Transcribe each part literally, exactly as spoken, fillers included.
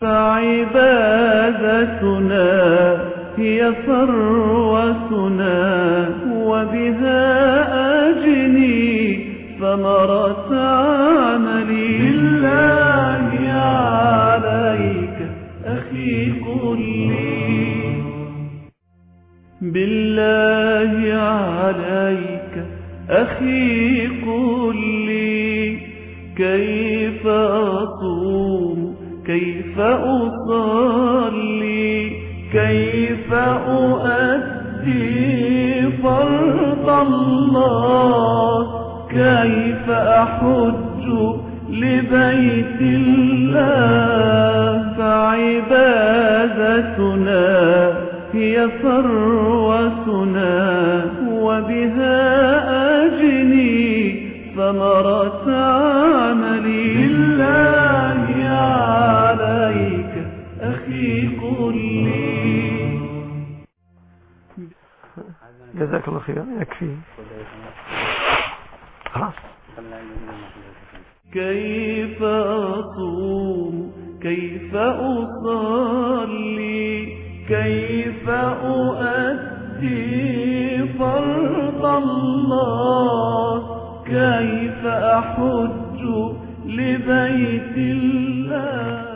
فعبادتنا هي ثروتنا وبها أجني ثمرة عملي. بالله عليك أخي قل لي، بالله عليك أخي قل لي، كيف أصوم كيف أصلي كيف أؤدي فرض الله، كيف أحج لبيت الله. فعبادتنا هي ثروتنا وبها أجني ثمرة عملي. بالله عليك أخي قل لي. جزاك الله خير. يكفي خلاص. كيف أصوم كيف أصلي كيف أؤدي فرض الله، كيف أحج لبيت الله.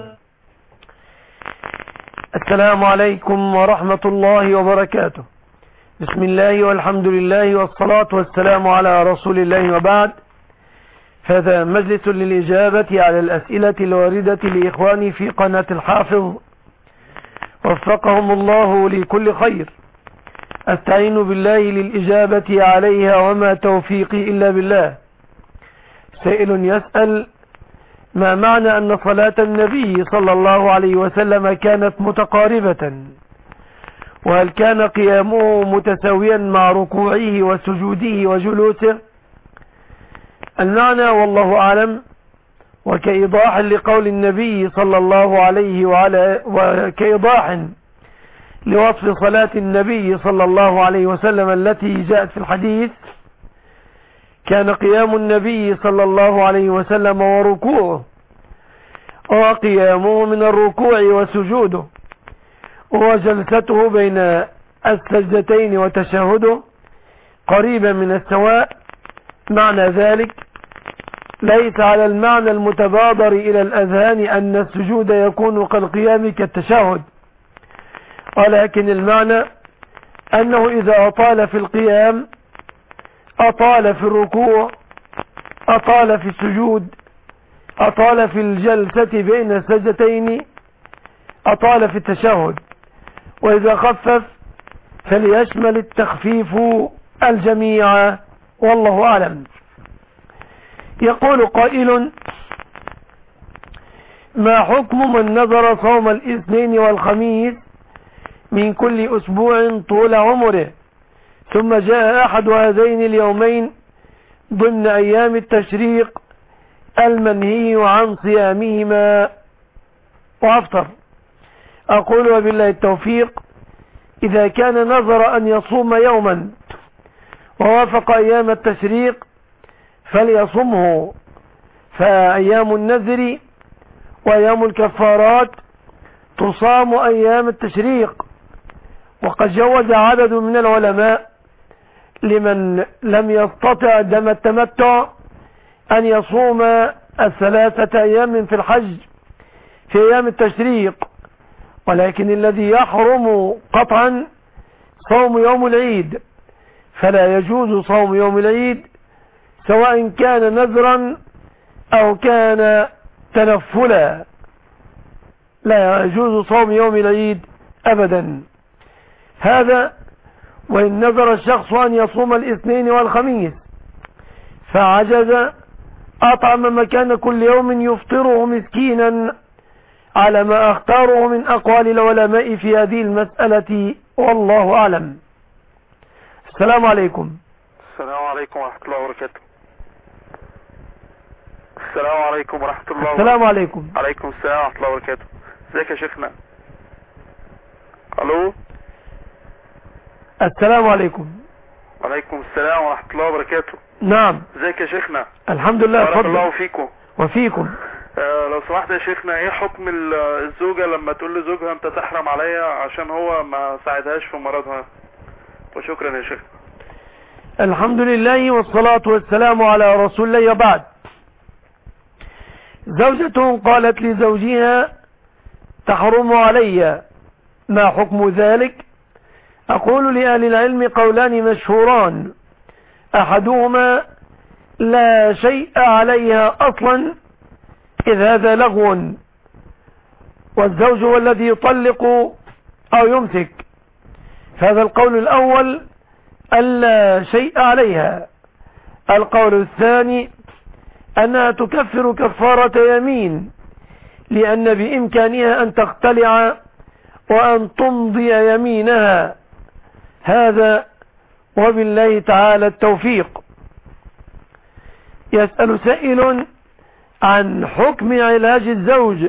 السلام عليكم ورحمة الله وبركاته. بسم الله والحمد لله والصلاة والسلام على رسول الله، وبعد. هذا مجلس للإجابة على الأسئلة الواردة لإخواني في قناة الحافظ، وفقهم الله لكل خير. أستعين بالله للإجابة عليها وما توفيقي إلا بالله. سائل يسأل: ما معنى أن صلاة النبي صلى الله عليه وسلم كانت متقاربة؟ وهل كان قيامه متساويا مع ركوعه وسجوده وجلوسه؟ المعنى والله أعلم، وكإيضاح لقول النبي صلى الله عليه وعلى وكإيضاح لوصف صلاة النبي صلى الله عليه وسلم التي جاءت في الحديث: كان قيام النبي صلى الله عليه وسلم وركوعه وقيامه من الركوع وسجوده وجلسته بين السجدتين وتشهده قريبا من السواء. معنى ذلك ليس على المعنى المتبادر إلى الأذهان أن السجود يكون كالقيام كالتشهد، ولكن المعنى أنه إذا أطال في القيام أطال في الركوع أطال في السجود أطال في الجلسة بين السجدتين أطال في التشهد، وإذا خفف فليشمل التخفيف الجميع، والله أعلم. يقول قائل: ما حكم من نذر صوم الاثنين والخميس من كل أسبوع طول عمره، ثم جاء أحد هذين اليومين ضمن أيام التشريق المنهي عن صيامهما وأفطر؟ أقول وبالله التوفيق: إذا كان نذر أن يصوم يوما ووافق أيام التشريق فليصمه، فأيام النذر وأيام الكفارات تصام أيام التشريق. وقد جوز عدد من العلماء لمن لم يستطع دم التمتع أن يصوم الثلاثة أيام في الحج في أيام التشريق، ولكن الذي يحرم قطعا صوم يوم العيد، فلا يجوز صوم يوم العيد سواء كان نذرا أو كان تنفلا، لا يجوز صوم يوم العيد أبدا. هذا وإن نذر الشخص أن يصوم الاثنين والخميس فعجز، أطعم مكان كل يوم يفطره مسكينا، على ما أختاره من أقوال العلماء في هذه المسألة، والله أعلم. السلام عليكم. السلام عليكم ورحمة الله وبركاته. السلام عليكم ورحمة الله وبركاته. السلام عليكم. عليكم السلام ورحمة الله وبركاته. ازيك يا شيخنا؟ الو. السلام عليكم. وعليكم السلام ورحمة الله وبركاته. نعم. ازيك يا شيخنا؟ الحمد لله. بارك الله فيكم وفيكم. آه لو سمحت يا شيخنا، ايه حكم ال- الزوجة لما تقول لزوجها انت تحرم عليا عشان هو ما ساعدهاش في مرضها؟ وشكرا يا شيخ. الحمد لله والصلاة والسلام على رسول الله. وبعد، زوجته قالت لزوجها تحرم علي، ما حكم ذلك؟ أقول لأهل العلم قولان مشهوران، أحدهما لا شيء عليها أصلا إذ هذا لغو، والزوج هو الذي يطلق أو يمسك، فهذا القول الأول ألا شيء عليها. القول الثاني أنها تكفر كفارة يمين، لأن بإمكانها أن تختلع وأن تمضي يمينها. هذا وبالله تعالى التوفيق. يسأل سائل عن حكم علاج الزوج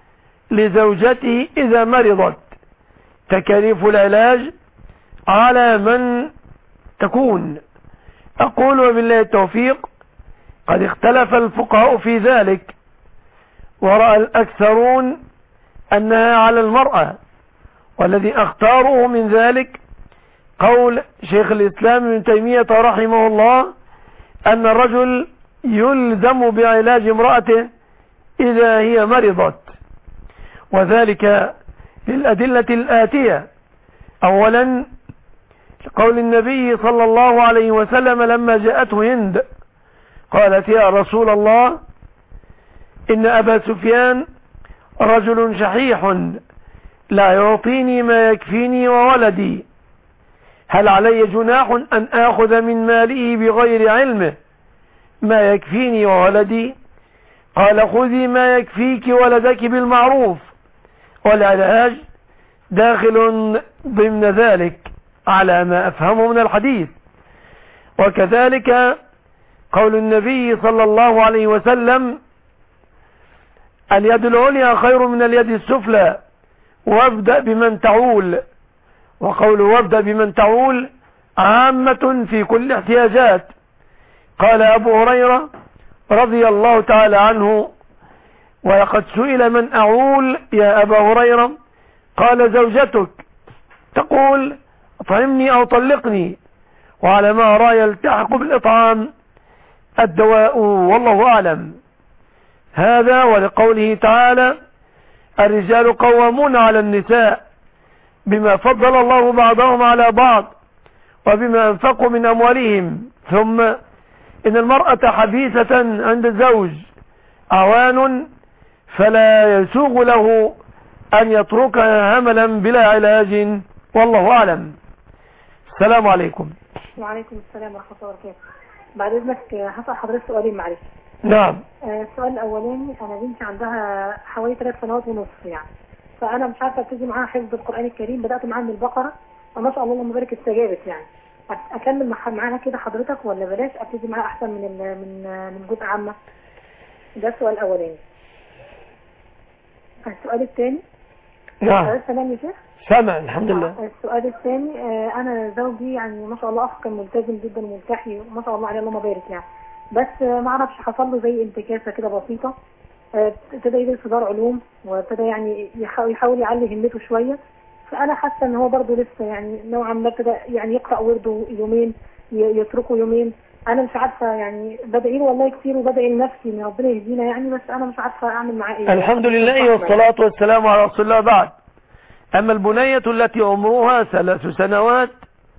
لزوجته إذا مرضت، تكاليف العلاج على من تكون؟ أقول وبالله التوفيق، قد اختلف الفقهاء في ذلك، ورأى الأكثرون أنها على المرأة، والذي اختاره من ذلك قول شيخ الإسلام ابن تيمية رحمه الله أن الرجل يلزم بعلاج امرأته إذا هي مرضت، وذلك للأدلة الآتية. أولا، قول النبي صلى الله عليه وسلم لما جاءته هند قالت يا رسول الله إن أبا سفيان رجل شحيح لا يعطيني ما يكفيني وولدي، هل علي جناح أن آخذ من ماله بغير علمه ما يكفيني وولدي؟ قال خذي ما يكفيك ولدك بالمعروف، والعلاج داخل ضمن ذلك على ما أفهمه من الحديث. وكذلك قول النبي صلى الله عليه وسلم اليد العليا خير من اليد السفلى، وابدأ بمن تعول. وقول وابدأ بمن تعول عامة في كل احتياجات. قال أبو هريرة رضي الله تعالى عنه ولقد سئل من أعول يا أبا هريرة؟ قال زوجتك، تقول اطعمني أو طلقني، وعلى ما أرى يلتحق بالإطعام الدواء، والله أعلم. هذا ولقوله تعالى الرجال قوامون على النساء بما فضل الله بعضهم على بعض وبما أنفقوا من أموالهم، ثم إن المرأة حبيسة عند الزوج عوان، فلا يسوغ له أن يتركها هملا بلا علاج، والله أعلم. السلام عليكم. وعليكم السلام ورحمة الله وبركاته. بعد إذنك هسأل حضرتك سؤالين معلش. نعم. آه السؤال الأولاني، أنا بنتي عندها حوالي ثلاث سنوات ونصف يعني، فأنا مش عارفة أبتدي معاها حفظ القرآن الكريم. بدأت معاها من البقرة وما شاء الله اللهم بارك استجابت يعني. أكمل معاها كده حضرتك ولا بلاش أبتدي معاها أحسن من من من جزء عامة؟ ده السؤال الأولاني. السؤال الثاني. نعم. سلام يا شيخ. سامع الحمد لله. السؤال الثاني، آه أنا زوجي يعني ما شاء الله أخ كان ملتزم جدا وملتحي وما شاء الله عليه اللهم بارك يعني، بس آه ما أعرفش حصل له زي انتكاسة كده بسيطة. ابتدى يدرس في دار علوم وابتدى يعني يحاول يعلي همته شوية، فأنا حاسة إن هو برضه لسه يعني نوعا ما ابتدى يعني يقرأ ورده يومين يتركه يومين. أنا مش عارفة يعني بدعي له والله كتير وبدعي لنفسي إن ربنا يهدينا يعني، بس أنا مش عارفة أعمل معاه إيه. الحمد لله والصلاة والسلام على رسول الله. بعد، أما البنية التي عمرها ثلاث سنوات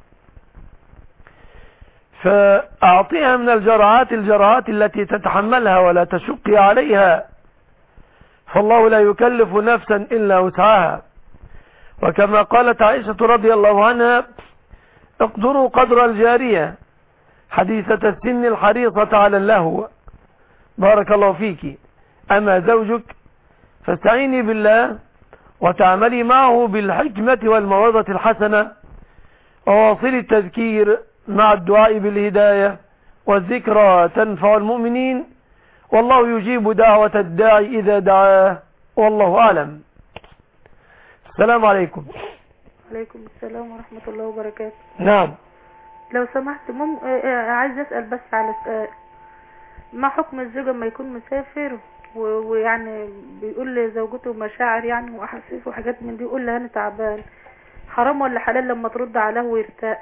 فأعطيها من الجرعات الجرعات التي تتحملها ولا تشقي عليها، فالله لا يكلف نفسا إلا وسعها. وكما قالت عائشة رضي الله عنها اقدروا قدر الجارية حديثة السن الحريصة على اللهو. بارك الله فيك. أما زوجك فاستعيني بالله وتعملي معه بالحكمة والموعظة الحسنة، وواصلي التذكير مع الدعاء بالهداية، والذكرى تنفع المؤمنين، والله يجيب دعوة الداعي إذا دعاه، والله أعلم. السلام عليكم. عليكم السلام ورحمة الله وبركاته. نعم. لو سمحت مم... عايز أسأل بس على سؤال، ما حكم الزوج لما يكون مسافر و- ويعني بيقول لزوجته مشاعر يعني واحاسيس وحاجات من دي، يقول لها انا تعبان. حرام ولا حلال لما ترد عليه ويرتاح؟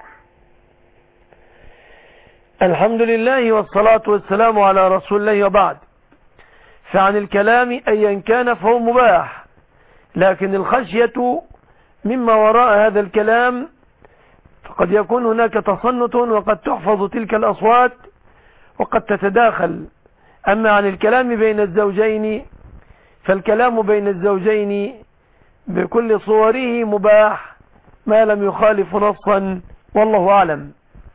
الحمد لله والصلاة والسلام على رسول الله وبعد. فعن الكلام أيا كان فهو مباح، لكن الخشية مما وراء هذا الكلام فقد يكون هناك تصنت، وقد تحفظ تلك الأصوات وقد تتداخل. أما عن الكلام بين الزوجين فالكلام بين الزوجين بكل صوره مباح ما لم يخالف نصا، والله أعلم.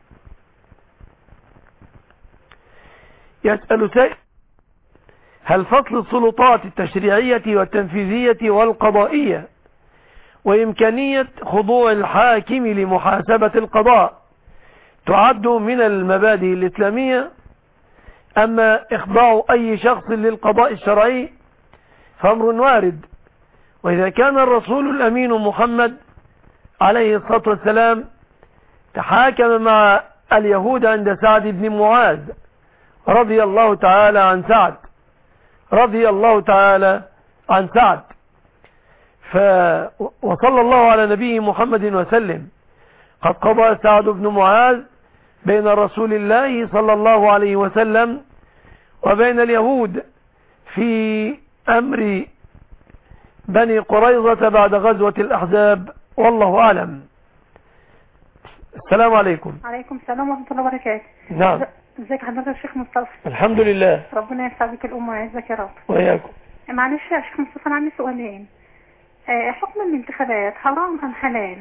يسأل سائل: هل فصل السلطات التشريعية والتنفيذية والقضائية وإمكانية خضوع الحاكم لمحاسبة القضاء تعد من المبادئ الإسلامية، أما إخضاع أي شخص للقضاء الشرعي فأمر وارد؟ وإذا كان الرسول الأمين محمد عليه الصلاة والسلام تحاكم مع اليهود عند سعد بن معاذ رضي الله تعالى عن سعد رضي الله تعالى عن سعد ف وصلى الله على نبيه محمد وسلم، قد قضى سعد بن معاذ بين رسول الله صلى الله عليه وسلم وبين اليهود في أمر بني قريظة بعد غزوة الأحزاب، والله أعلم. السلام عليكم. عليكم السلام ورحمة الله وبركاته. نعم. ازيك حضرتك يا شيخ مصطفى؟ الحمد لله. ربنا يسعدك الأمة ويعزك يا رب. وإياكم. معلش يا شيخ مصطفى، أنا عندي سؤالين. آه، حكم الانتخابات حرام أم حلال؟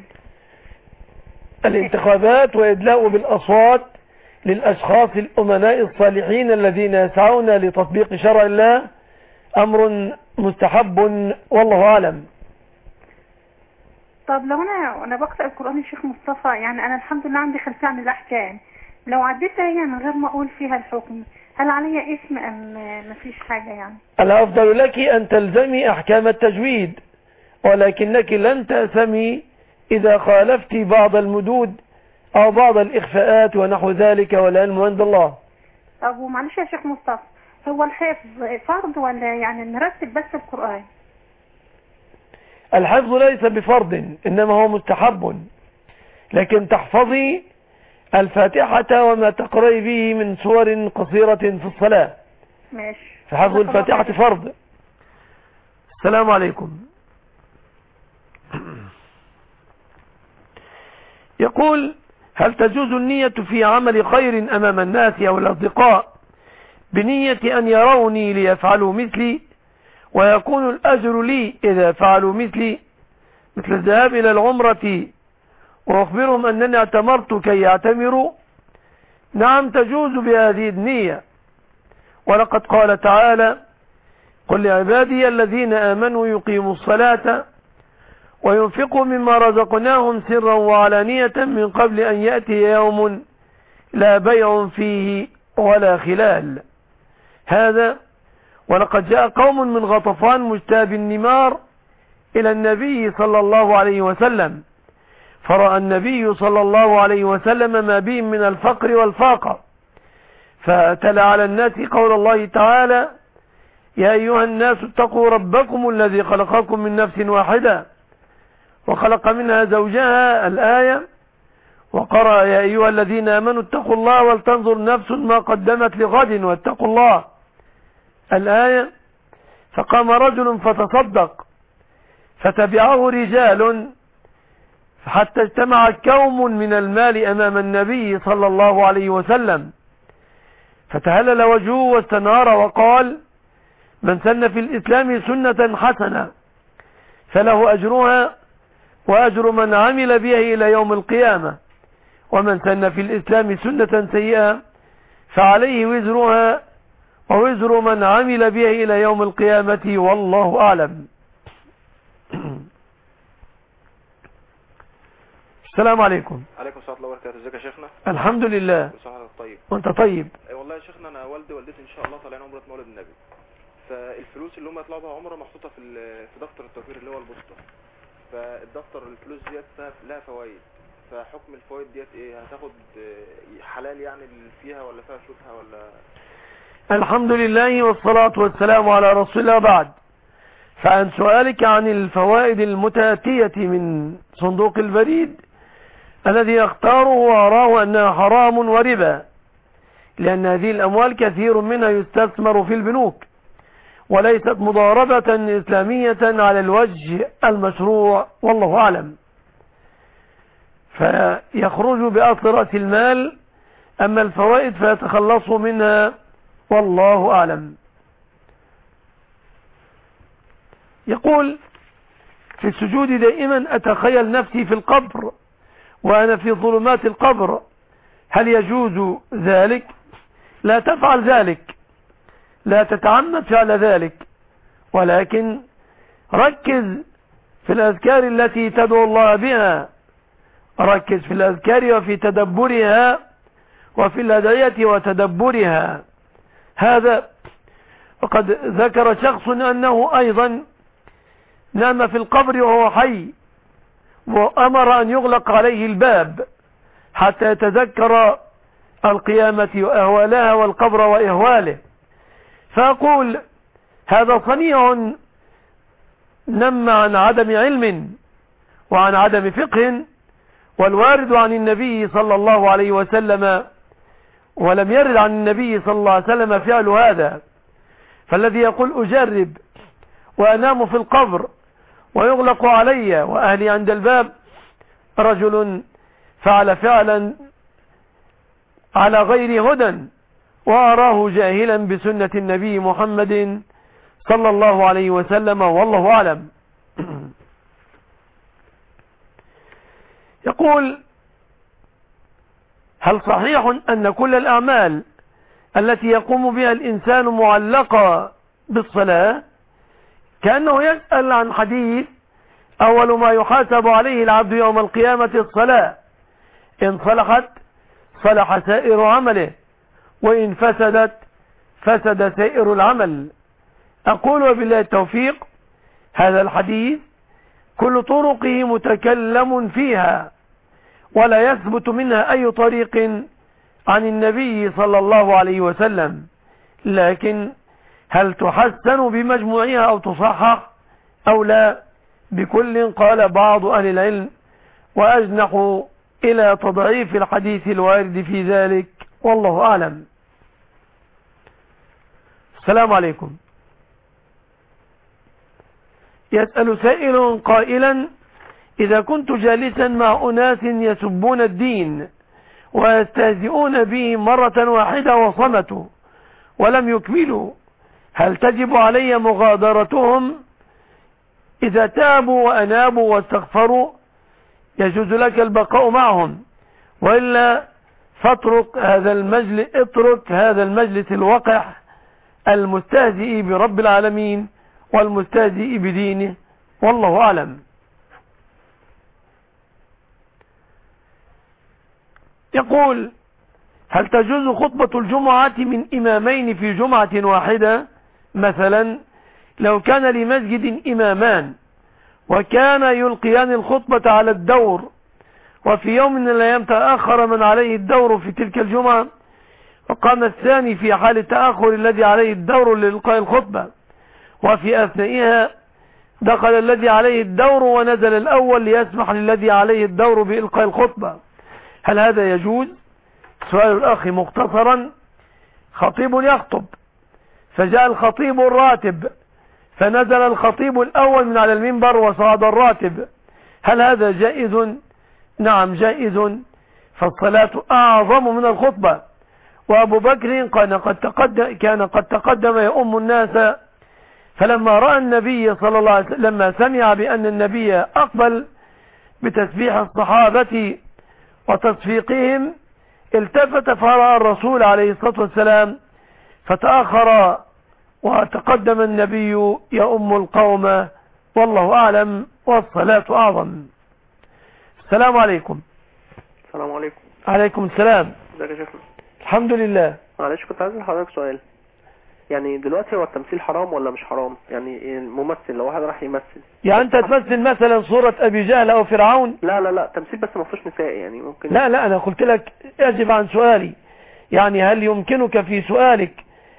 الانتخابات وإدلاء بالأصوات للأشخاص الأمناء الصالحين الذين يسعون لتطبيق شرع الله أمر مستحب، والله أعلم. طب لو أنا أنا بقرأ القرآن يا شيخ مصطفى، يعني أنا الحمد لله عندي خلفية عن الأحكام، لو عديتها هي من غير ما أقول فيها الحكم هل علي اسم أم مفيش حاجة؟ يعني الأفضل لك أن تلزمي أحكام التجويد، ولكنك لن تأثمي إذا خالفت بعض المدود أو بعض الإخفاءات ونحو ذلك، والعلم عند الله. طب ومعلش يا شيخ مصطفى، هو الحفظ فرض ولا يعني نرتب بس القرآن؟ الحفظ ليس بفرض، إنما هو مستحب، لكن تحفظي الفاتحة وما تقرأي به من سور قصيرة في الصلاة. ماشي. فحفظ الفاتحة فرض. السلام عليكم. يقول: هل تجوز النية في عمل خير أمام الناس أو الأصدقاء بنية أن يروني ليفعلوا مثلي ويكون الأجر لي إذا فعلوا مثلي، مثل الذهاب إلى العمرة وأخبرهم أنني اعتمرت كي يعتمروا؟ نعم، تجوز بهذه النية، ولقد قال تعالى: قل لعبادي الذين آمنوا يقيموا الصلاة وينفقوا مما رزقناهم سرا وعلانية من قبل أن يأتي يوم لا بيع فيه ولا خلال. هذا ولقد جاء قوم من غطفان مجتاب النمار إلى النبي صلى الله عليه وسلم، فرأى النبي صلى الله عليه وسلم ما بهم من الفقر والفاقة، فتلا على الناس قول الله تعالى: يا أيها الناس اتقوا ربكم الذي خلقكم من نفس واحدة وخلق منها زوجها، الآية، وقرأ: يا أيها الذين آمنوا اتقوا الله ولتنظر نفس ما قدمت لغد واتقوا الله، الآية. فقام رجل فتصدق فتبعه رجال حتى اجتمع كوم من المال أمام النبي صلى الله عليه وسلم، فتهلل وجهه واستنار وقال: من سن في الإسلام سنة حسنة فله أجرها وأجر من عمل بها إلى يوم القيامة، ومن سن في الإسلام سنة سيئة فعليه وزرها ووزر من عمل بها إلى يوم القيامة، والله أعلم. السلام عليكم. عليكم السلام ورحمة الله وبركاته. ازيك يا شيخنا؟ الحمد لله. كل سنة وانت طيب. وانت طيب. اي والله يا شيخنا، انا والدي ووالدتي ان شاء الله طالعين عمرة مولد النبي، فالفلوس اللي هم يطلعوا بها عمرة محطوطة في في دفتر التوفير اللي هو البوسطة، فالدفتر الفلوس ديت لها فوائد، فحكم الفوائد ديت ايه؟ هتاخد حلال يعني اللي فيها ولا فيها شبهة ولا؟ الحمد لله والصلاة والسلام على رسول الله بعد. فعن سؤالك عن الفوائد المتأتية من صندوق البريد الذي يختاره وأراه أنها حرام وربا، لأن هذه الأموال كثير منها يستثمر في البنوك وليست مضاربة إسلامية على الوجه المشروع، والله أعلم. فيخرج بأصل رأس المال، أما الفوائد فيتخلص منها، والله أعلم. يقول: في السجود دائما أتخيل نفسي في القبر وأنا في ظلمات القبر، هل يجوز ذلك؟ لا تفعل ذلك، لا تتعمد فعل ذلك، ولكن ركز في الأذكار التي تدعو الله بها، ركز في الأذكار وفي تدبرها وفي الأدعية وتدبرها. هذا وقد ذكر شخص أنه أيضا نام في القبر وهو حي، وأمر أن يغلق عليه الباب حتى يتذكر القيامة وأهوالها والقبر وإهواله. فأقول: هذا صنيع نم عن عدم علم وعن عدم فقه، والوارد عن النبي صلى الله عليه وسلم ولم يرد عن النبي صلى الله عليه وسلم فعل هذا. فالذي يقول أجرب وأنام في القبر ويغلق علي وأهلي عند الباب رجل فعل فعلا على غير هدى، وأراه جاهلا بسنة النبي محمد صلى الله عليه وسلم، والله أعلم. يقول: هل صحيح أن كل الأعمال التي يقوم بها الإنسان معلقة بالصلاة؟ كأنه يسأل عن حديث: أول ما يحاسب عليه العبد يوم القيامة الصلاة، إن صلحت صلح سائر عمله، وإن فسدت فسد سائر العمل. أقول وبالله التوفيق: هذا الحديث كل طرقه متكلم فيها، ولا يثبت منها أي طريق عن النبي صلى الله عليه وسلم، لكن هل تحسن بمجموعها أو تصحح أو لا؟ بكل قال بعض أهل العلم، وأجنح إلى تضعيف الحديث الوارد في ذلك، والله أعلم. السلام عليكم. يسأل سائل قائلا: إذا كنت جالسا مع أناس يسبون الدين ويستهزئون به مرة واحدة وصمتوا ولم يكملوا، هل تجب علي مغادرتهم؟ إذا تابوا وأنابوا واستغفروا يجوز لك البقاء معهم، وإلا فاترك هذا المجلس اترك هذا المجلس الوقح المستهزئ برب العالمين والمستهزئ بدينه، والله أعلم. يقول: هل تجوز خطبة الجمعة من إمامين في جمعة واحدة؟ مثلا لو كان لمسجد إمامان وكان يلقيان الخطبة على الدور، وفي يوم من الأيام تأخر من عليه الدور في تلك الجمعة، وقام الثاني في حال التأخر الذي عليه الدور لإلقاء الخطبة، وفي أثنائها دخل الذي عليه الدور ونزل الأول ليسمح للذي عليه الدور بإلقاء الخطبة، هل هذا يجوز؟ سؤال الأخ مختصرا: خطيب يخطب فجاء الخطيب الراتب فنزل الخطيب الأول من على المنبر وصعد الراتب، هل هذا جائز؟ نعم جائز، فالصلاة أعظم من الخطبة. وأبو بكر كان قد تقدم, كان قد تقدم يؤم الناس، فلما رأى النبي صلى الله عليه وسلم لما سمع بأن النبي أقبل بتسبيح الصحابة وتصفيقهم التفت فرأى الرسول عليه الصلاة والسلام فتأخر وتقدم النبي يؤم القوم، والله أعلم، والصلاة أعظم. السلام عليكم. السلام عليكم. عليكم السلام. ازيك يا شيخنا؟ الحمد لله. معلش كنت عايز لحضرتك سؤال، يعني دلوقتي هو التمثيل حرام ولا مش حرام؟ يعني الممثل لو واحد راح يمثل، يعني انت تمثل مثلا صورة ابي جهل او فرعون؟ لا لا لا تمثيل بس ما فيهوش نساء، يعني ممكن. لا لا انا قلت لك اجب عن سؤالي، يعني هل يمكنك في سؤالك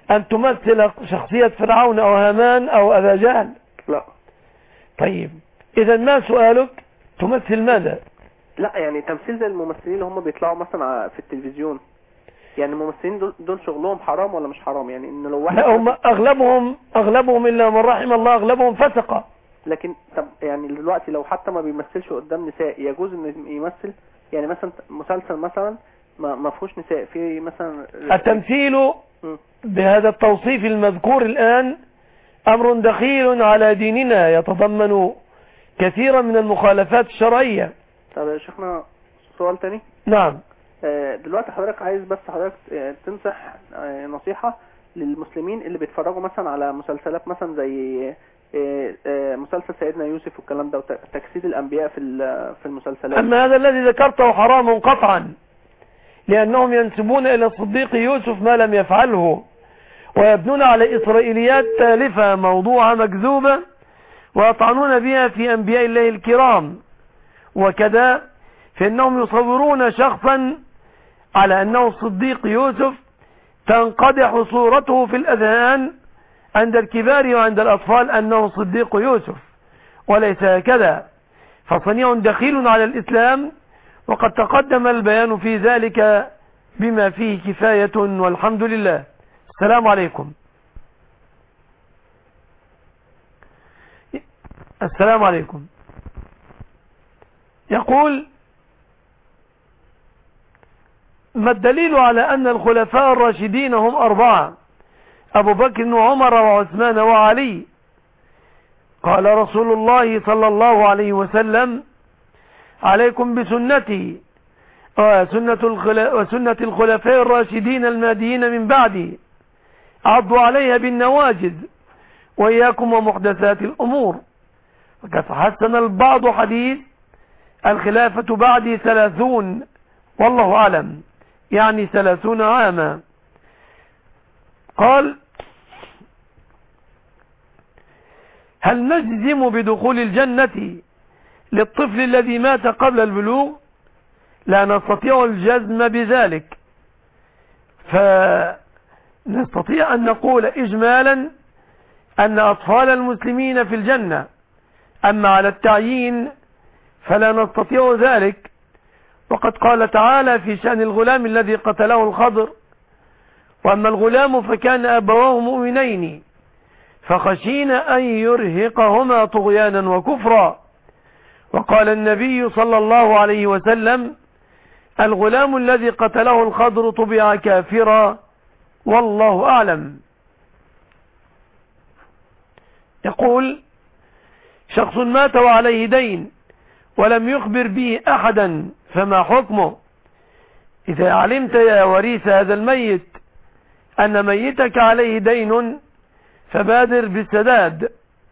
أن تمثل شخصية فرعون أو هامان أو أبا جهل؟ لا. طيب إذا ما سؤالك؟ تمثل ماذا؟ لا يعني تمثيل زي الممثلين اللي هم بيطلعوا مثلا في التلفزيون، يعني الممثلين دول, دول شغلهم حرام ولا مش حرام؟ يعني ان لو واحد لا، هم أغلبهم أغلبهم إلا من رحم الله أغلبهم فسقة. لكن طب يعني دلوقتي لو حتى ما بيمثلش قدام نساء يجوز انه يمثل؟ يعني مثلا مسلسل مثلا ما ما فيهوش نساء، في مثلا التمثيل م. بهذا التوصيف المذكور الآن أمر دخيل على ديننا يتضمن كثيرا من المخالفات الشرعية. طب يا شيخنا سؤال تاني. نعم. دلوقتي حضرتك عايز بس حضرتك تنصح نصيحة للمسلمين اللي بيتفرجوا مثلا على مسلسلات مثلا زي مسلسل سيدنا يوسف والكلام ده وتجسيد الأنبياء في في المسلسلات. أما هذا الذي ذكرته حرام قطعا، لأنهم ينسبون إلى الصديق يوسف ما لم يفعله، ويبنون على إسرائيليات تالفة موضوعة مكذوبة ويطعنون بها في أنبياء الله الكرام. وكذا فإنهم يصورون شخصا على أنه الصديق يوسف تنقدح صورته في الأذهان عند الكبار وعند الأطفال أنه صديق يوسف، وليس هكذا، فصنيع دخيل على الإسلام، وقد تقدم البيان في ذلك بما فيه كفاية والحمد لله. السلام عليكم. السلام عليكم. يقول: ما الدليل على أن الخلفاء الراشدين هم أربعة: أبو بكر وعمر وعثمان وعلي؟ قال رسول الله صلى الله عليه وسلم: عليكم بسنتي وسنة الخلفاء الراشدين المهديين من بعدي، عضوا عليها بالنواجذ، وإياكم ومحدثات الأمور. وقد حسن البعض حديث الخلافة بعدي ثلاثون، والله أعلم، يعني ثلاثون عاما. قال: هل نجزم بدخول الجنة للطفل الذي مات قبل البلوغ؟ لا نستطيع الجزم بذلك، فنستطيع أن نقول إجمالا أن أطفال المسلمين في الجنة، أما على التعيين فلا نستطيع ذلك. وقد قال تعالى في شأن الغلام الذي قتله الخضر: وأما الغلام فكان أبواه مؤمنين فخشينا أن يرهقهما طغيانا وكفرا. وقال النبي صلى الله عليه وسلم: الغلام الذي قتله الخضر طبع كافرا، والله أعلم. يقول: شخص مات وعليه دين ولم يخبر به أحدا، فما حكمه؟ إذا علمت يا وريث هذا الميت أن ميتك عليه دين فبادر بالسداد،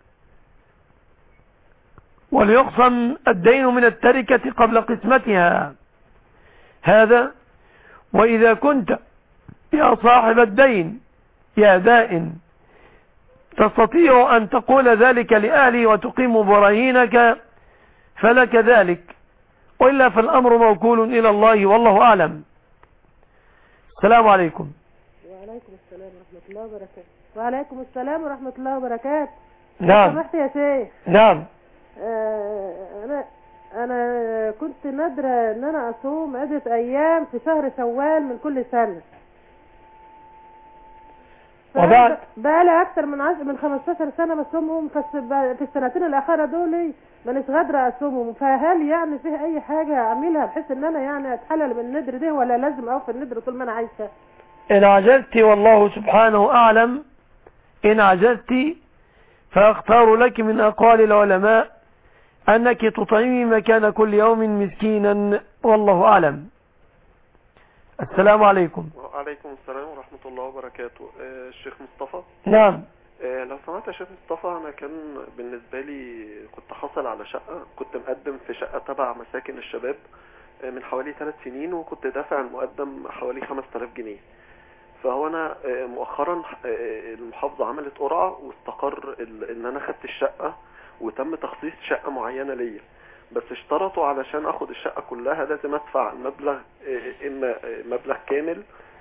وليقسم الدين من التركة قبل قسمتها. هذا وإذا كنت يا صاحب الدين يا دائن تستطيع أن تقول ذلك لأهلي وتقيم براهينك فلك ذلك، وإلا فالأمر موكول إلى الله، والله أعلم. السلام عليكم. وعليكم السلام ورحمة الله وبركاته. وعليكم السلام ورحمة الله وبركاته. نعم. سمحت يا شيخ. نعم. آه أنا أنا كنت نادرة إن أنا أصوم عدة أيام في شهر شوال من كل سنة. وبعد بقالي أكثر من عشر من خمستاشر سنة بصومهم، في السنتين الأخيرة دول مانيش قادرة أصومهم، فهل يعني فيه أي حاجة أعملها بحيث إن أنا يعني أتحلل من الندر ده، ولا لازم أوفي الندر طول ما أنا عايشة؟ إن عجزت والله سبحانه أعلم، إن عجزت فأختار لك من أقوال العلماء أنك تطعمي مكان كل يوم مسكينا، والله أعلم. السلام عليكم. وعليكم السلام ورحمة الله وبركاته. آه الشيخ مصطفى. نعم. آه لو سمعت يا شيخ مصطفى، أنا كان بالنسبة لي كنت حاصل على شقة، كنت مقدم في شقة تبع مساكن الشباب آه من حوالي ثلاث سنين، وكنت دافع المقدم حوالي خمس تلاف جنيه. فهو أنا آه مؤخرا آه المحافظة عملت قرعة واستقر إن أنا خدت الشقة، وتم تخصيص شقة معينة ليا، بس اشترطوا علشان اخد الشقة كلها لازم ادفع المبلغ، اما مبلغ كامل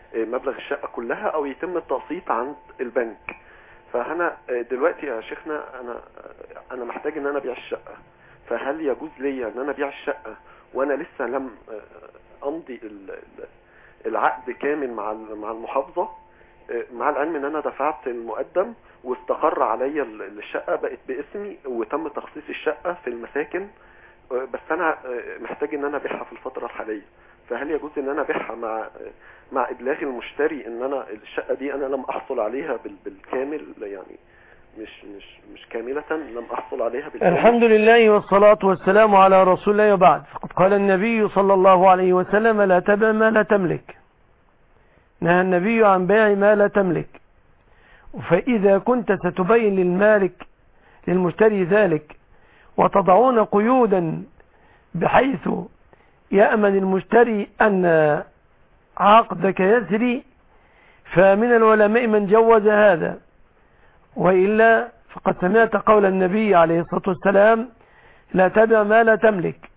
مبلغ الشقة كلها او يتم التقسيط عند البنك. فانا دلوقتي يا شيخنا انا انا محتاج ان انا ابيع الشقة، فهل يجوز لي ان انا ابيع الشقة وانا لسه لم امضي العقد كامل مع مع المحافظة، مع العلم ان انا دفعت المقدم واستقر عليا الشقة بقت باسمي وتم تخصيص الشقة في المساكن، بس انا محتاج ان انا ابيعها في الفترة الحالية، فهل يجوز ان انا ابيعها مع مع ابلاغ المشتري ان انا الشقة دي انا لم احصل عليها بالكامل، يعني مش مش مش كاملة لم احصل عليها بالكامل؟ الحمد لله والصلاة والسلام على رسول الله وبعد. فقد قال النبي صلى الله عليه وسلم لا تبع ما لا تملك. نهى النبي عن بيع ما لا تملك. فإذا كنت ستبين للمالك للمشتري ذلك وتضعون قيودا بحيث يأمن المشتري أن عقدك يسري، فمن العلماء من جوز هذا، وإلا فقد سمعت قول النبي عليه الصلاة والسلام لا تبع ما لا تملك.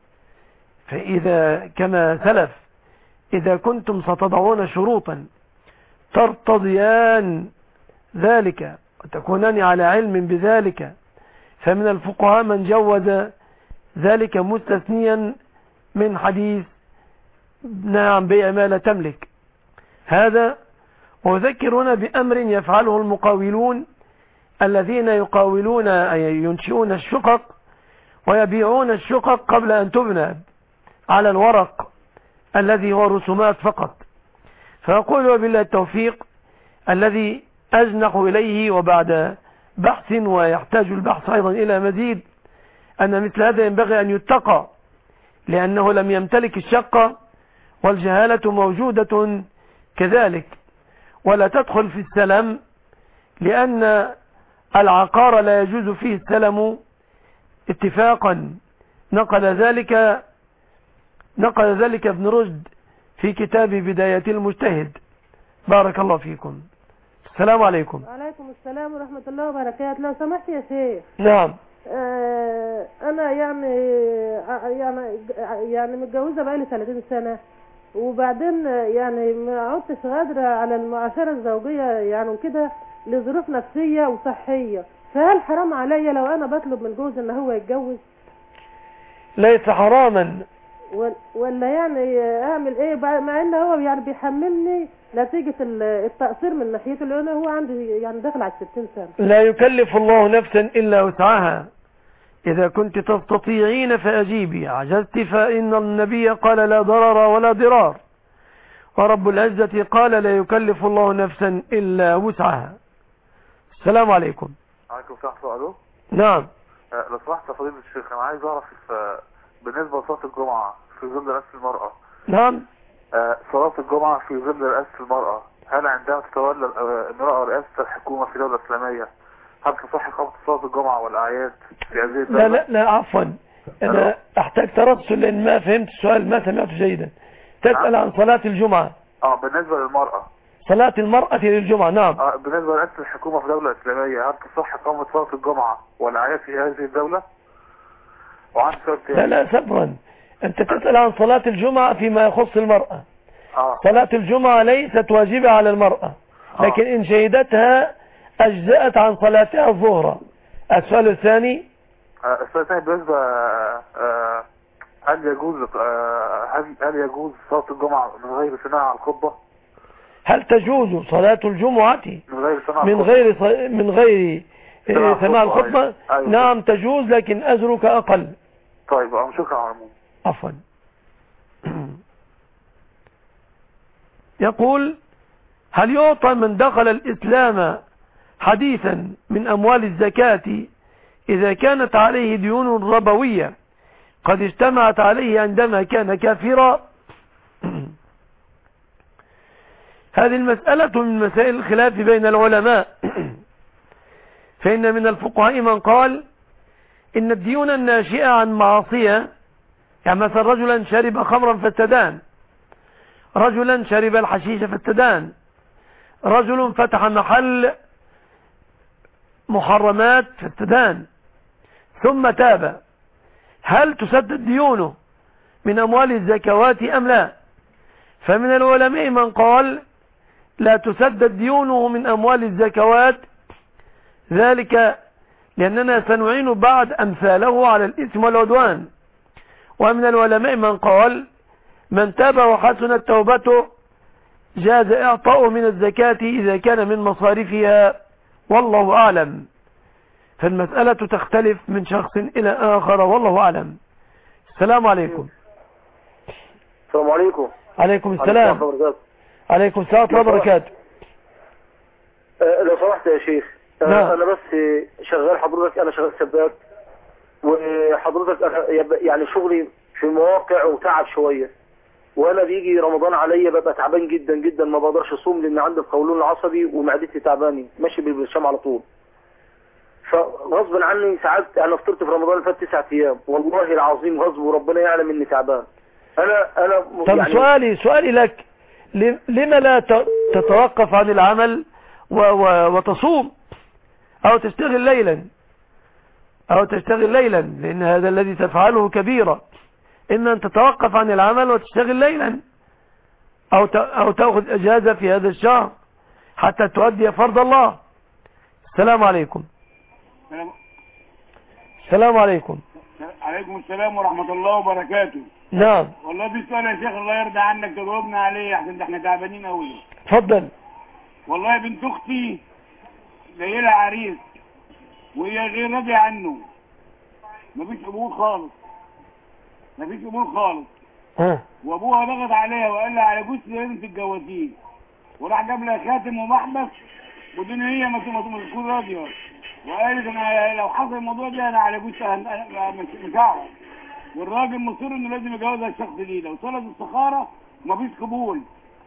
فإذا كما سلف إذا كنتم ستضعون شروطا ترتضيان ذلك وتكونان على علم بذلك، فمن الفقهاء من جوز ذلك مستثنيا من حديث نهى عن بيع ما لا تملك. هذا وذكرنا بأمر يفعله المقاولون الذين يقاولون أي ينشئون الشقق ويبيعون الشقق قبل أن تبنى على الورق الذي هو رسومات فقط. فأقول وبالله التوفيق الذي أجنح إليه وبعد بحث ويحتاج البحث أيضا إلى مزيد أن مثل هذا ينبغي أن يتقى، لأنه لم يمتلك الشقة والجهالة موجودة كذلك، ولا تدخل في السلم لأن العقار لا يجوز فيه السلم اتفاقا. نقل ذلك نقل ذلك ابن رشد في كتاب بداية المجتهد. بارك الله فيكم. السلام عليكم. وعليكم السلام ورحمة الله وبركاته. لو سمحت يا شيخ. نعم. آه أنا يعني يعني يعني متجوزة بقالي ثلاثين سنة، وبعدين يعني ما عدتش قادرة على المعاشرة الزوجية يعني وكده لظروف نفسية وصحية، فهل حرام عليا لو أنا بطلب من جوزي إن هو يتجوز؟ ليس حراما. ولا يعني اعمل ايه مع ان هو يعني بيحملني نتيجة التقصير من ناحيته، لانه هو عندي يعني داخل على ستين سنة. لا يكلف الله نفسا الا وسعها. اذا كنت تستطيعين فاجيبي، عجزت فان النبي قال لا ضرر ولا ضرار، ورب العزة قال لا يكلف الله نفسا الا وسعها. السلام عليكم. عليكم السلام ورحمة الله. نعم. أه لو سمحت يا فضيلة الشيخ، انا عايز اعرف بالنسبة لصلاة الجمعة في ظل رئاسة المرأة. نعم. آه صلاة الجمعة في ظل رئاسة المرأة، هل عندما تتولى المرأة رئاسة الحكومة في دولة إسلامية هل تصح إقامة صلاة الجمعة والأعياد في هذه الدولة؟ لا لا لا عفوا، أنا أحتاج ترسل لأن ما فهمت السؤال، ما سمعته جيدا. تسأل عن صلاة الجمعة. اه بالنسبة للمرأة. صلاة المرأة للجمعة. نعم. اه بالنسبة لرئاسة الحكومة في دولة إسلامية هل تصح إقامة صلاة الجمعة والأعياد في هذه الدولة؟ وعن سؤال لا لا صبرا، أنت تسأل عن صلاة الجمعة فيما يخص المرأة. آه. صلاة الجمعة ليست واجبة على المرأة، لكن إن شهدتها أجزأت عن صلاتها الظهر. السؤال الثاني. آه السؤال الثاني بالنسبة آه هل يجوز آه هل هل يجوز صلاة الجمعة من غير سماع على الخطبة؟ هل تجوز صلاة الجمعة من غير سماع من غير ص... من غير سماع الخطبة؟ أيوة. نعم تجوز، لكن أجرك أقل. طيب أنا شكرا على العموم. عفوا. يقول هل يعطى من دخل الإسلام حديثا من أموال الزكاة إذا كانت عليه ديون ربوية قد اجتمعت عليه عندما كان كافرا؟ هذه المسألة من مسائل الخلاف بين العلماء. فإن من الفقهاء من قال إن الديون الناشئة عن معصية، يعني مثلا رجلا شرب خمرا فاستدان، رجلا شرب الحشيش فاستدان، رجل فتح محل محرمات فاستدان ثم تاب، هل تسدد ديونه من أموال الزكوات أم لا؟ فمن العلماء من قال لا تسدد ديونه من أموال الزكوات، ذلك لأننا سنعين بعد أمثاله على الإثم والعدوان. ومن العلماء من قال من تاب وحسنت توبته جاز إعطاؤه من الزكاة إذا كان من مصارفها، والله أعلم. فالمسألة تختلف من شخص إلى آخر، والله أعلم. السلام عليكم. السلام عليكم. عليكم السلام. عليكم السلام ورحمة الله وبركاته. أه لو سمحت يا شيخ، أه نعم. أنا بس شغال حضرتك، أنا شغال سباك، وحضرتك أنا يعني شغلي في مواقع وتعب شوية، وأنا بيجي رمضان عليا ببقى تعبان جدا جدا، ما بقدرش أصوم لأن عندي القولون العصبي ومعدتي تعباني، ماشي بالبرشام على طول. فغصب عني ساعات انا فطرت في رمضان فات تسعة ايام، والله العظيم غصب وربنا يعلم اني تعبان. انا انا طب يعني سؤالي سؤالي لك، لما لا تتوقف عن العمل و و وتصوم او تشتغل ليلا او تشتغل ليلا لان هذا الذي تفعله كبيرة. اما ان تتوقف عن العمل وتشتغل ليلا او او تاخذ اجازة في هذا الشهر حتى تؤدي فرض الله. السلام عليكم. السلام عليكم. عليكم السلام ورحمة الله وبركاته. نعم. والله في سؤال يا شيخ الله يرضى عنك تجاوبنا عليه احسن، احنا تعبانين قوي. اتفضل. والله بنت اختي جاي لها عريس وهي غير راضيه عنه، مفيش قبول خالص، مفيش قبول خالص. ها. وابوها ضغط عليها وقال لها على جوزي لازم تتجوزيه، وراح جاب لها خاتم ومحبس بدون هي ما تكون راضيه، وقالت انا لو حصل الموضوع ده انا على جوزي مش هعرف. والراجل مصر انه لازم يجوزها الشخص دي، لو صلت الصخاره مفيش قبول.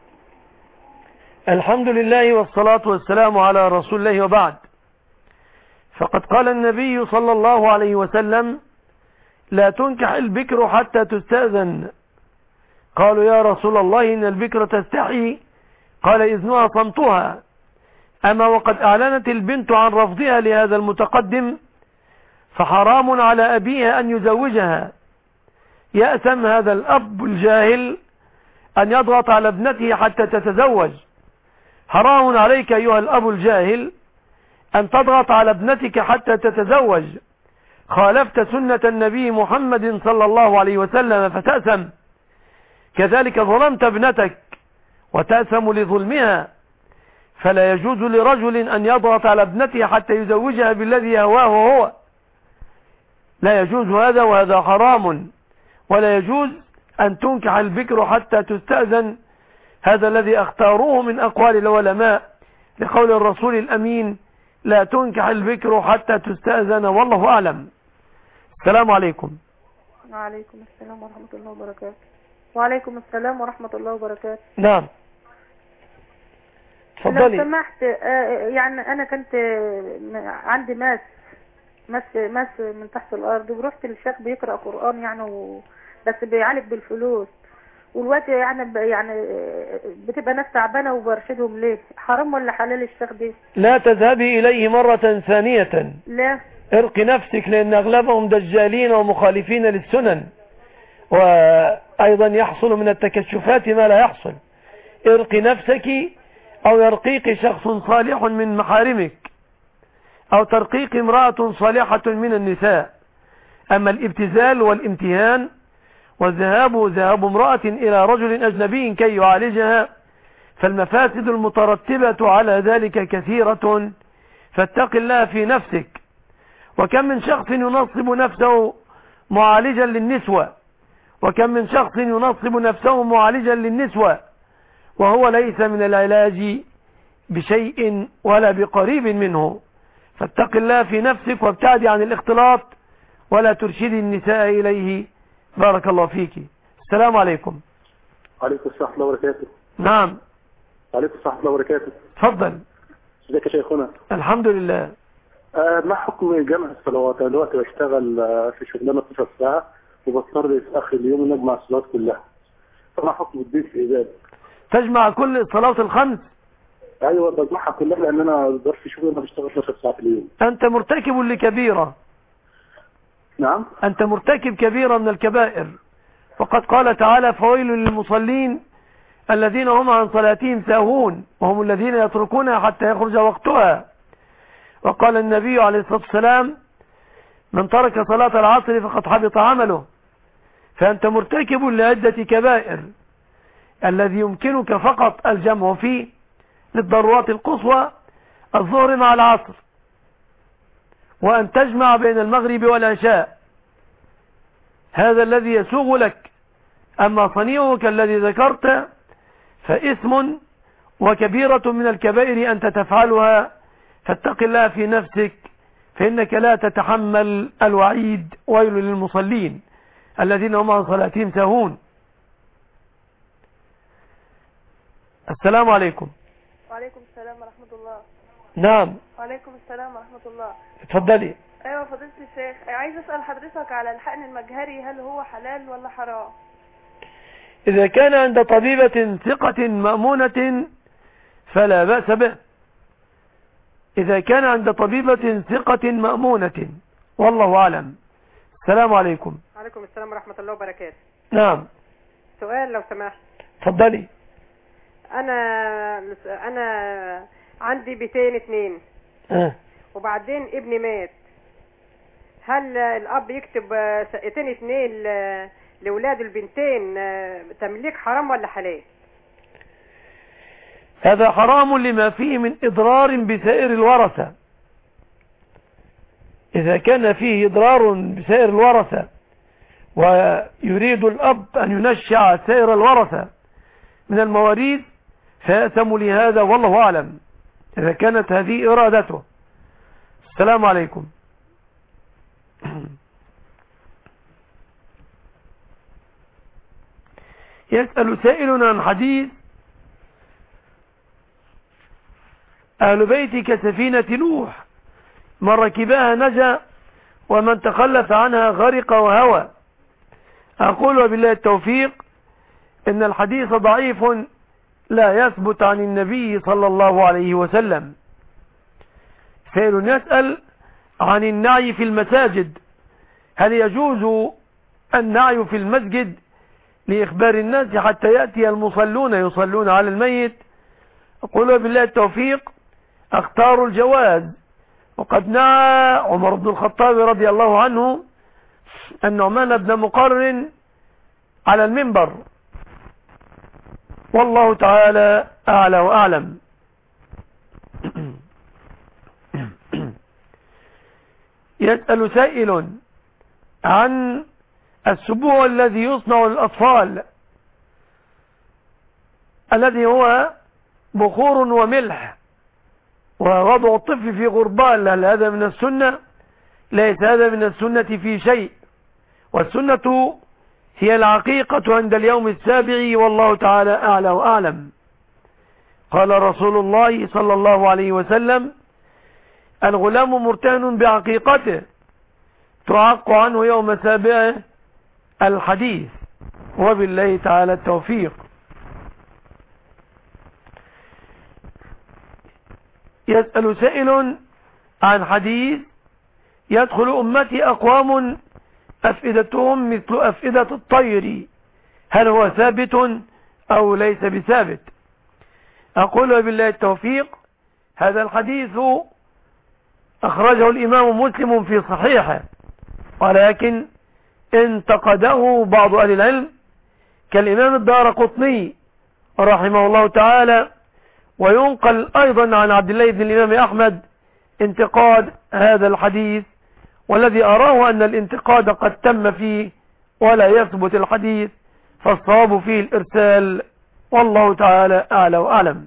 الحمد لله والصلاة والسلام على رسول الله، وبعد. فقد قال النبي صلى الله عليه وسلم لا تنكح البكر حتى تستأذن. قالوا يا رسول الله إن البكر تستحي، قال إذنها صمتها. أما وقد أعلنت البنت عن رفضها لهذا المتقدم فحرام على أبيها أن يزوجها. يأثم هذا الأب الجاهل أن يضغط على ابنته حتى تتزوج. حرام عليك أيها الأب الجاهل أن تضغط على ابنتك حتى تتزوج، خالفت سنة النبي محمد صلى الله عليه وسلم فتأثم. كذلك ظلمت ابنتك وتأثم لظلمها، فلا يجوز لرجل أن يضغط على ابنته حتى يزوجها بالذي هواه هو، لا يجوز هذا، وهذا حرام. ولا يجوز أن تنكح البكر حتى تستأذن، هذا الذي اختاروه من أقوال العلماء لقول الرسول الأمين لا تنكح البكر حتى تستأذن، والله أعلم. السلام عليكم. وعليكم السلام ورحمة الله وبركاته. وعليكم السلام ورحمة الله وبركاته. نعم تفضلي. لو سمحت يعني أنا كنت عندي ماس ماس ماس من تحت الأرض، ورحت للشيخ بيقرأ قرآن يعني و... بس بيعالج بالفلوس، والوقت يعني يعني بتبقى ناس تعبانة وبرشدهم ليه، حرام ولا حلال الشيخ دي؟ لا تذهبي إليه مرة ثانية. لا. ارقي نفسك لأن أغلبهم دجالين ومخالفين للسنن، وأيضا يحصل من التكشفات ما لا يحصل. ارقي نفسك أو يرقيك شخص صالح من محارمك، أو ترقيق امرأة صالحة من النساء. أما الابتذال والامتهان والذهاب ذهاب امرأة إلى رجل أجنبي كي يعالجها فالمفاسد المترتبة على ذلك كثيرة، فاتق الله في نفسك. وكم من شخص ينصب نفسه معالجا للنسوة، وكم من شخص ينصب نفسه معالجا للنسوة وهو ليس من العلاج بشيء ولا بقريب منه. فاتق الله في نفسك وابتعدي عن الاختلاط ولا ترشدي النساء إليه. بارك الله فيك. السلام عليكم. عليكم السلام ورحمة الله وبركاته. نعم. عليكم السلام ورحمة الله وبركاته. تفضل. ازيك يا شيخنا؟ الحمد لله. آه ما حكم جمع الصلوات؟ انا دلوقتي بشتغل آه في شغلانه اتناشر ساعه وبضطر في اخر اليوم نجمع الصلوات كلها، فما حكم الدين في ذلك؟ تجمع كل الصلوات الخمس؟ ايوه بجمعها كلها لان انا ظرف شغلي انا بشتغل اتناشر ساعه في اليوم. انت مرتكب لكبيره. نعم. انت مرتكب كبيره من الكبائر، وقد قال تعالى فويل للمصلين الذين هم عن صلاتهم ساهون وهم الذين يتركونها حتى يخرج وقتها. وقال النبي عليه الصلاة والسلام من ترك صلاة العصر فقد حبط عمله. فأنت مرتكب لعدة كبائر، الذي يمكنك فقط الجمع فيه للضرورات القصوى الظهر مع العصر، وأن تجمع بين المغرب والعشاء، هذا الذي يسوغ لك. أما صنيعك الذي ذكرت فإثم وكبيرة من الكبائر أنت تفعلها، فاتق الله في نفسك فإنك لا تتحمل الوعيد. ويل للمصلين الذين هم عن صلاتهم ساهون. السلام عليكم. وعليكم السلام ورحمة الله. نعم. وعليكم السلام ورحمة الله. اتفضلي. ايوه فضيلة الشيخ، عايز اسأل حضرتك على الحقن المجهري، هل هو حلال ولا حرام؟ إذا كان عند طبيبة ثقة مأمونة فلا بأس به، إذا كان عند طبيبة ثقة مأمونة، والله أعلم. السلام عليكم. وعليكم السلام ورحمة الله وبركاته. نعم. سؤال لو سمحت. اتفضلي. أنا أنا عندي بيتين اتنين أه. وبعدين ابني مات، هل الأب يكتب شقتين اتنين لأولاد البنتين تمليك حرام ولا حلال؟ هذا حرام لما فيه من إضرار بسائر الورثة. إذا كان فيه إضرار بسائر الورثة ويريد الأب أن ينشع سائر الورثة من المواريث فيأثم لهذا، والله أعلم، إذا كانت هذه إرادته. السلام عليكم. يسأل سائل عن حديث أهل بيتك سفينة نوح، من ركبها نجا ومن تخلف عنها غرق وهوى. أقول وبالله التوفيق إن الحديث ضعيف لا يثبت عن النبي صلى الله عليه وسلم. سائل يسأل عن النعي في المساجد، هل يجوز النعي في المسجد لإخبار الناس حتى يأتي المصلون يصلون على الميت؟ أقول بالله التوفيق اختار الجواز، وقد نعى عمر بن الخطاب رضي الله عنه النعمان بن مقرن على المنبر، والله تعالى أعلى وأعلم. يسأل سائل عن السبوع الذي يصنع للأطفال، الذي هو بخور وملح ووضع الطفل في غربال، هل هذا من السنة؟ ليس هذا من السنة في شيء، والسنة هي العقيقة عند اليوم السابع، والله تعالى أعلى وأعلم. قال رسول الله صلى الله عليه وسلم الغلام مرتهن بعقيقته تعق عنه يوم سابعه الحديث، وبالله تعالى التوفيق. يسأل سائل عن حديث يدخل أمتي أقوام أفئدتهم مثل أفئدة الطير، هل هو ثابت أو ليس بثابت؟ أقول بالله التوفيق هذا الحديث أخرجه الإمام مسلم في صحيحه، ولكن انتقده بعض أهل العلم كالإمام الدارقطني رحمه الله تعالى، وينقل أيضا عن عبد الله بن الإمام أحمد انتقاد هذا الحديث، والذي أراه أن الانتقاد قد تم فيه ولا يثبت الحديث، فالصواب فيه الإرسال، والله تعالى أعلى وأعلم.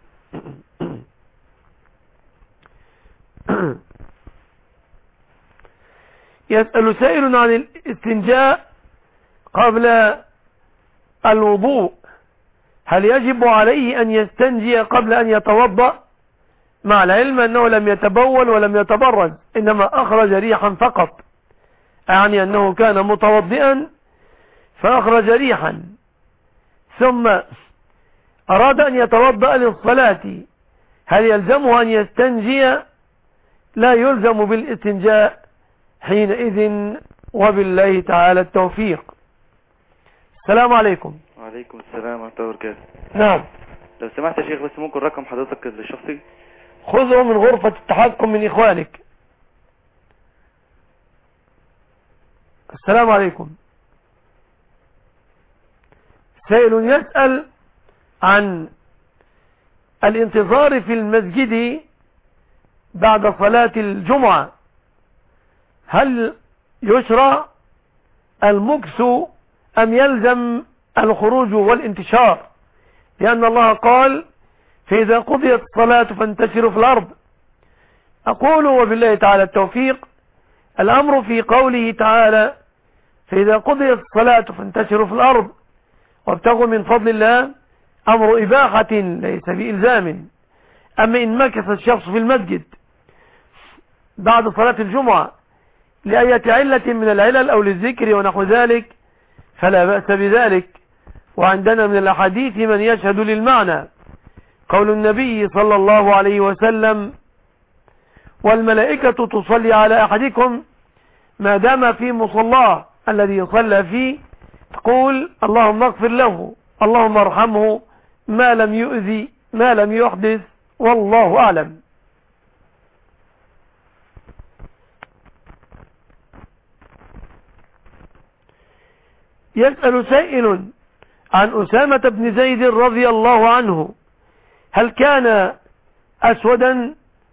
يسأل سائل عن الاستنجاء قبل الوضوء، هل يجب عليه أن يستنجي قبل أن يتوضأ؟ مع العلم أنه لم يتبول ولم يتبرز، إنما أخرج ريحا فقط، يعني أنه كان متوضئا فأخرج ريحا ثم أراد أن يتوضأ للصلاة، هل يلزمه أن يستنجي؟ لا يلزم بالاستنجاء حينئذ، وبالله تعالى التوفيق. السلام عليكم. وعليكم وعليكم السلام ورحمة الله وبركاته. نعم. لو سمحت يا شيخ بس ممكن رقم حضرتك الشخصي؟ خذه من غرفة التحكم من إخوانك. السلام عليكم. سائل يسأل عن الانتظار في المسجد بعد صلاة الجمعة، هل يشرع المكث أم يلزم الخروج والانتشار؟ لأن الله قال فإذا قضيت الصلاة فانتشروا في الأرض. أقول وبالله تعالى التوفيق، الأمر في قوله تعالى فإذا قضيت الصلاة فانتشروا في الأرض وابتغوا من فضل الله أمر إباحة ليس بإلزام. أما إن مكث الشخص في المسجد بعد صلاة الجمعة لأية علة من العلل أو للذكر ونحو ذلك فلا بأس بذلك. وعندنا من الأحاديث من يشهد للمعنى، قول النبي صلى الله عليه وسلم والملائكة تصلي على أحدكم ما دام في مصلاه الذي يصلى فيه، تقول اللهم اغفر له اللهم ارحمه ما لم يؤذي ما لم يحدث، والله أعلم. يسأل سائل عن أسامة بن زيد رضي الله عنه، هل كان أسودا؟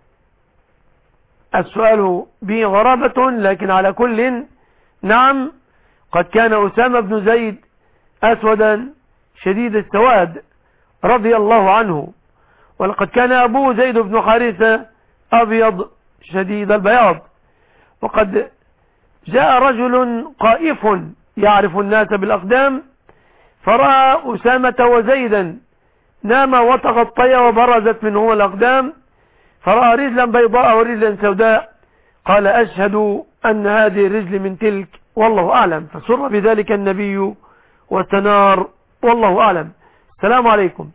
السؤال به غرابة، لكن على كل نعم قد كان أسامة بن زيد أسودا شديد السواد رضي الله عنه، ولقد كان أبوه زيد بن حارثة أبيض شديد البياض. وقد جاء رجل قائف يعرف الناس بالأقدام فرأى أسامة وزيدا ناما وتغطيا وبرزت منهما الأقدام، فرأى رجلا بيضاء ورجلا سوداء، قال أشهد أن هذه الرجل من تلك والله أعلم، فسر بذلك النبي واستنار والله أعلم. السلام عليكم.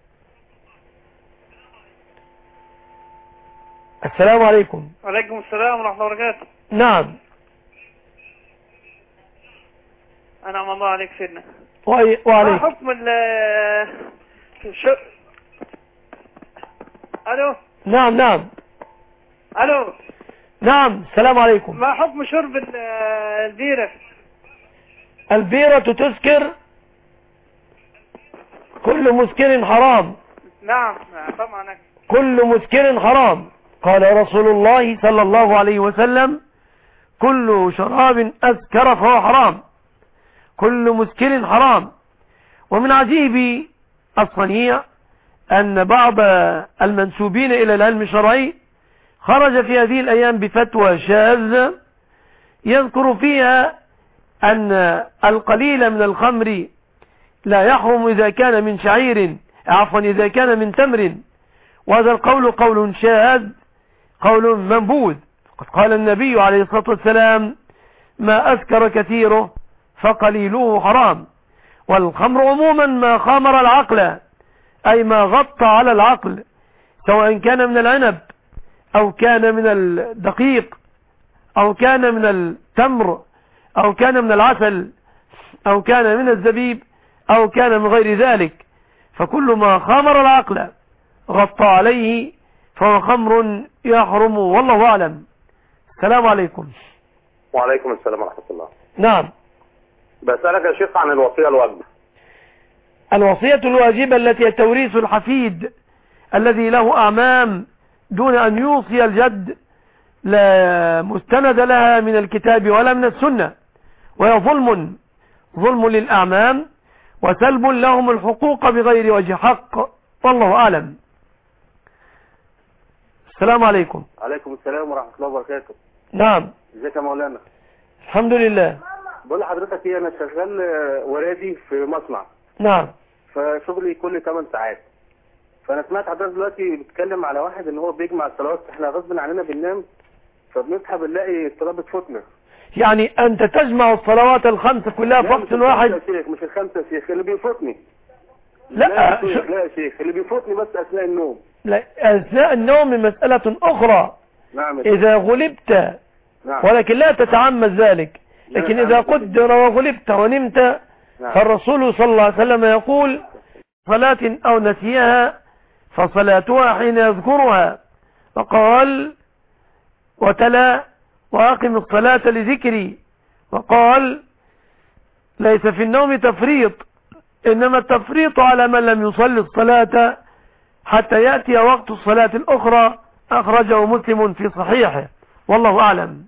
السلام عليكم. وعليكم السلام ورحمة الله وبركاته. نعم. أنعم الله عليك سيدنا. وعليك. ما حكم ال شو... ألو. نعم نعم. ألو. نعم. السلام عليكم. ما حكم شرب البيرة؟ البيرة تسكر، كل مسكر حرام. نعم طبعا. كل مسكر حرام، قال رسول الله صلى الله عليه وسلم كل شراب أسكر فهو حرام، كل مسكر حرام. ومن عجيب الصنيع أن بعض المنسوبين إلى العلم الشرعي خرج في هذه الأيام بفتوى شاذة يذكر فيها أن القليل من الخمر لا يحرم إذا كان من شعير، عفوا إذا كان من تمر، وهذا القول قول شاذ، قول منبوذ. قد قال النبي عليه الصلاة والسلام ما أسكر كثيره فقليله حرام. والخمر عموما ما خامر العقل، أي ما غطى على العقل، سواء كان من العنب أو كان من الدقيق أو كان من التمر أو كان من العسل أو كان من الزبيب أو كان من غير ذلك، فكل ما خامر العقل غطى عليه فهو خمر يحرم والله أعلم. السلام عليكم. وعليكم السلام ورحمة الله. نعم. بسألك يا شيخ عن الوصية الواجبة. الوصية الواجبة التي هي توريث الحفيد الذي له أعمام دون أن يوصي الجد لا مستند لها من الكتاب ولا من السنة، وهي ظلم ظلم للأعمام وسلب لهم الحقوق بغير وجه حق والله أعلم. السلام عليكم. عليكم السلام ورحمة الله وبركاته. نعم. ازيك يا مولانا؟ الحمد لله. بقول لحضرتك ايه، انا شغال ورادي في مصنع. نعم. فشغلي كل ثمان ساعات. فانا سمعت حضرتك دلوقتي بتتكلم على واحد ان هو بيجمع الصلوات، احنا غصب عننا بننام فبنصحى بنلاقي الصلاه بتفوتنا. يعني انت تجمع الصلوات الخمس كلها في وقت واحد؟ لا يا شيخ مش الخمسه يا شيخ، اللي بيفوتني. لا لا يا شيخ, لا يا شيخ اللي بيفوتني بس اثناء النوم. لا اثناء النوم مسألة اخرى. نعم. اذا غلبت. نعم. ولكن لا تتعمد ذلك، لكن اذا قدر وغلبت ونمت نعم. فالرسول صلى الله عليه وسلم يقول صلاة أو نسيها فصلاتها حين يذكرها، وقال وتلا وأقم الصلاة لذكري، وقال ليس في النوم تفريط، إنما التفريط على من لم يصلي الصلاة حتى يأتي وقت الصلاة الأخرى، أخرجه مسلم في صحيحه، والله أعلم.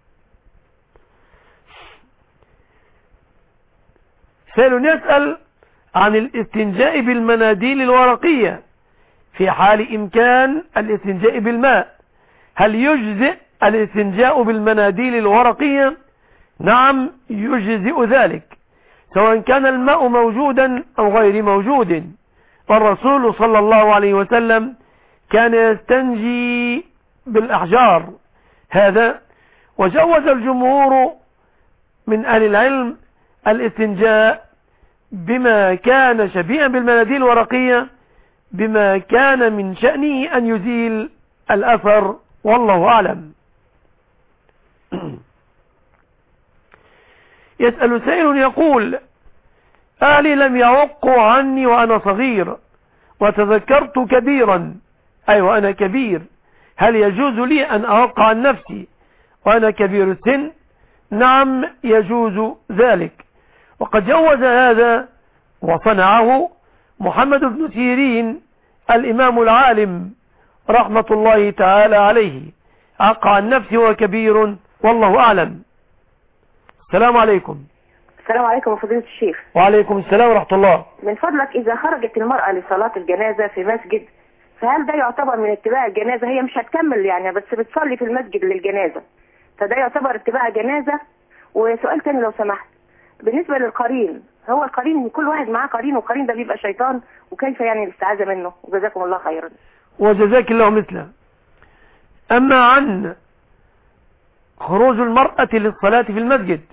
سائل يسأل عن الاستنجاء بالمناديل الورقية في حال إمكان الاستنجاء بالماء، هل يجزئ الاستنجاء بالمناديل الورقية؟ نعم يجزئ ذلك، سواء كان الماء موجودا أو غير موجود، والرسول صلى الله عليه وسلم كان يستنجي بالأحجار هذا، وجوز الجمهور من أهل العلم الاستنجاء بما كان شبيها بالمناديل الورقية بما كان من شأنه أن يزيل الأثر، والله أعلم. يسأل سائل يقول أهلي لم يعقوا عني وأنا صغير وتذكرت كبيرا، أي وأنا كبير، هل يجوز لي أن أعق عن نفسي وأنا كبير السن؟ نعم يجوز ذلك، وقد جوز هذا وصنعه محمد بن سيرين الإمام العالم رحمة الله تعالى عليه، عق عن نفسه وكبير، والله أعلم. السلام عليكم. السلام عليكم فضيلة الشيخ. وعليكم السلام ورحمة الله. من فضلك إذا خرجت المرأة لصلاة الجنازة في مسجد، فهل ده يعتبر من اتباع الجنازة؟ هي مش هتكمل يعني، بس بتصلي في المسجد للجنازة، فده يعتبر اتباع جنازة؟ وسؤال تاني لو سمحت، بالنسبة للقرين، هو القرين كل واحد معاه قرين، والقرين ده بيبقى شيطان، وكيف يعني الاستعاذة منه؟ وجزاكم الله خيرا. وجزاك الله مثله. أما عن خروج المرأة للصلاة في المسجد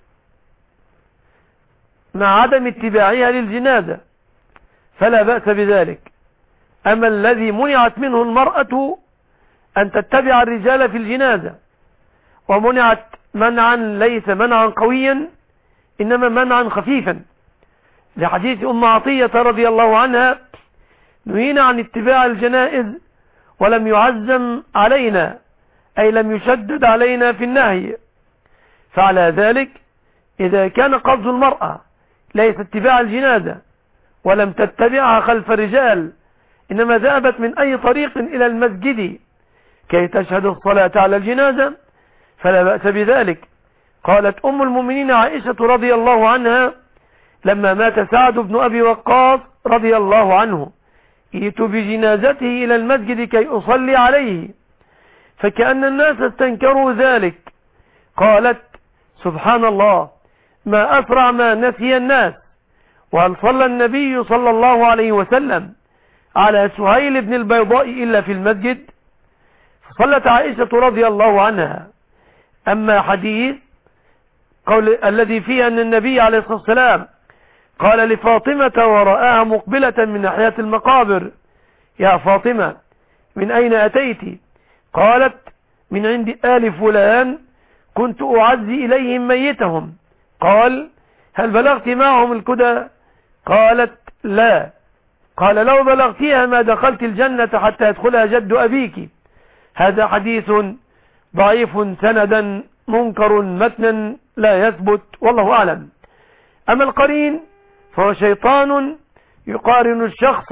مع عدم اتباعها للجنازة فلا بأس بذلك، أما الذي منعت منه المرأة أن تتبع الرجال في الجنازة، ومنعت منعا ليس منعا قويا إنما منعا خفيفا، لحديث أم عطية رضي الله عنها نهينا عن اتباع الجنائز ولم يعزم علينا، أي لم يشدد علينا في النهي. فعلى ذلك إذا كان قصد المرأة ليس اتباع الجنازة ولم تتبعها خلف الرجال، إنما ذهبت من أي طريق إلى المسجد كي تشهد الصلاة على الجنازة، فلا بأس بذلك. قالت أم المؤمنين عائشة رضي الله عنها لما مات سعد بن أبي وقاص رضي الله عنه ائت بجنازته إلى المسجد كي أصلي عليه، فكأن الناس استنكروا ذلك، قالت سبحان الله ما أسرع ما نسي الناس، وهل صلى النبي صلى الله عليه وسلم على سهيل بن البيضاء إلا في المسجد؟ فصلت عائشة رضي الله عنها. أما حديث قول الذي فيه أن النبي عليه الصلاة والسلام قال لفاطمة ورآها مقبلة من ناحية المقابر يا فاطمة من أين أتيت؟ قالت من عند آل فلان كنت أعزي إليهم ميتهم. قال هل بلغت معهم الكدى؟ قالت لا. قال لو بلغتيها ما دخلت الجنة حتى يدخلها جد أبيك. هذا حديث ضعيف سندا منكر متنا لا يثبت، والله أعلم. أما القرين فهو شيطان يقارن الشخص